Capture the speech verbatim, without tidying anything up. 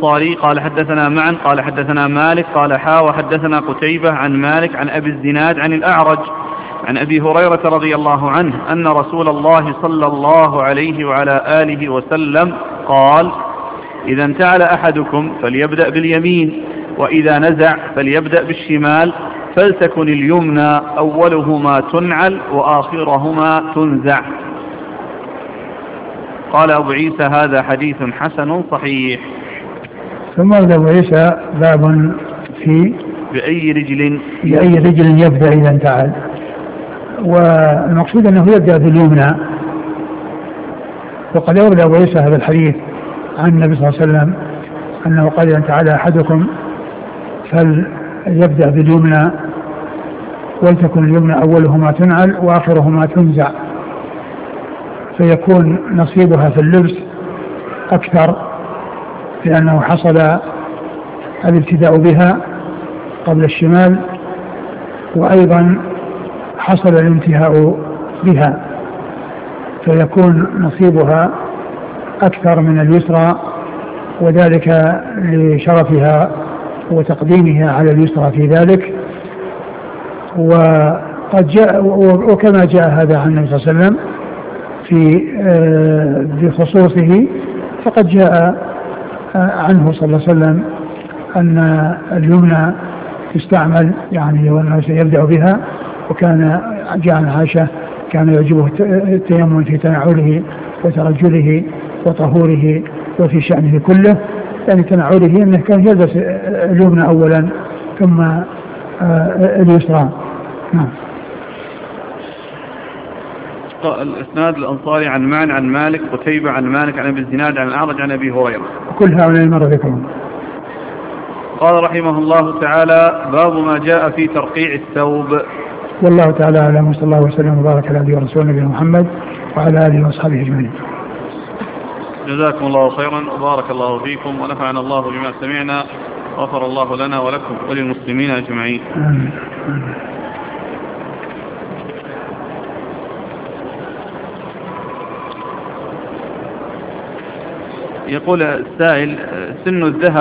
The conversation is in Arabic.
الأنصاري قال حدثنا معا قال حدثنا مالك قال حا وحدثنا قتيبة عن مالك عن أبي الزناد عن الأعرج عن أبي هريرة رضي الله عنه أن رسول الله صلى الله عليه وعلى آله وسلم قال: إذا انتعل أحدكم فليبدأ باليمين، وإذا نزع فليبدأ بالشمال، فلتكن اليمنى أولهما تنعل وآخرهما تنزع. قال أبو عيسى: هذا حديث حسن صحيح. ثم أبو عيسى باب في بأي رجل بأي رجل يبدأ إذا انتعل، والمقصود أنه يبدأ باليمنى. وقد أورد أبو عيسى هذا الحديث عن النبي صلى الله عليه وسلم أنه قال: إذا انتعل أحدكم فليبدأ باليمنى، ولتكن اليمنى أولهما تنعل وآخرهما تنزع، فيكون نصيبها في اللبس أكثر، لأنه حصل الابتداء بها قبل الشمال، وأيضا حصل الانتهاء بها، فيكون نصيبها أكثر من اليسرى، وذلك لشرفها وتقديمها على اليسرى في ذلك. وقد جاء وكما جاء هذا عن النبي صلى الله عليه وسلم في بخصوصه، فقد جاء عنه صلى الله عليه وسلم أن اليمنى تستعمل، يعني وأنه سيبدأ بها. وكان جاء عن عائشة كان يعجبه التيمم في تنعله وترجله وطهوره وفي شأنه كله، يعني تنعله أنه كان يلبس اليمنى أولا ثم اليسرى. نعم. الإسناد الأنصاري عن معن عن مالك قتيبة عن مالك عن أبي الزناد عن الأعرج عن أبي هريرة، كل هؤلاء مرة ذكرهم. قال رحمه الله تعالى: باب ما جاء في ترقيع الثوب. والله تعالى أعلم، وصلى الله وسلم وبارك على عبده ورسوله نبينا محمد وعلى آله وأصحابه أجمعين. جزاكم الله خيرا وبارك الله فيكم ونفعنا الله بما سمعنا، غفر الله لنا ولكم وللمسلمين أجمعين. آمين. آمين. يقول السائل: سن الذهب